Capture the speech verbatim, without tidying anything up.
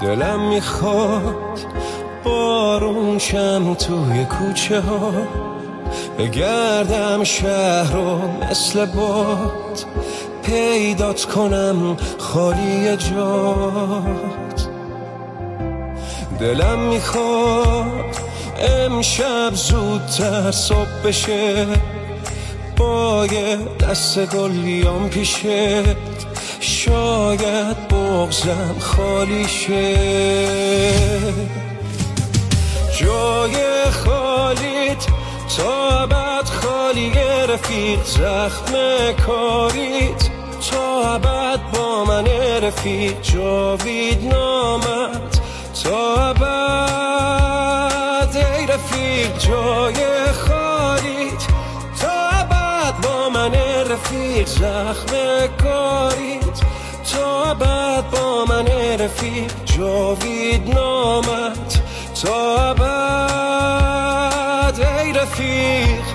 دلم میخواد بارون شم توی کوچه ها، بگردم شهر رو مثل باد، پیدات کنم خالی جات. دلم میخواد امشب زودتر صبح بشه، با یه دست گلیام پیشت، شاید بغضم خالی شه. جای خالیت تا ابد خالیه رفیق، زخم کاریت تا ابد با من رفیق، جاوید نامت تا ابد ای رفیق. جای خالیت تا ابد با من رفیق، زخم کاریت تا ابد با من رفیق، جاوید نامت تا ابد ای رفیق.